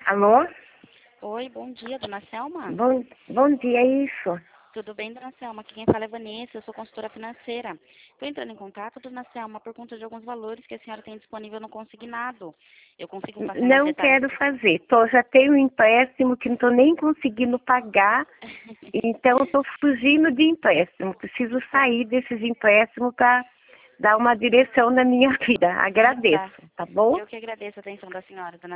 Alô? Oi, bom dia, dona Selma. Bom dia, é isso. Tudo bem, dona Selma? Aqui quem fala é Vanessa, eu sou consultora financeira. Estou entrando em contato, dona Selma, por conta de alguns valores que a senhora tem disponível no consignado. Eu consigo passar mais Não detalhes? quero fazer. Já tenho um empréstimo que não estou nem conseguindo pagar, então estou fugindo de empréstimo. Preciso sair desses empréstimos para dar uma direção na minha vida. Agradeço, Tá. tá bom? Eu que agradeço a atenção da senhora, dona